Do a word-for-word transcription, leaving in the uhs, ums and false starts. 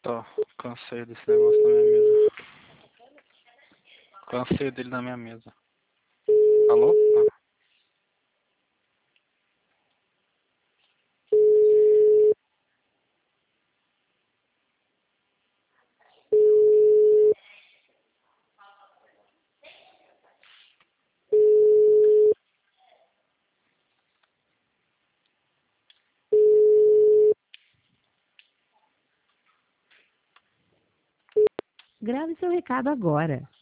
Tá, cansei desse negócio na minha mesa. Cansei dele na minha mesa. Alô? Ah. Grave seu recado agora.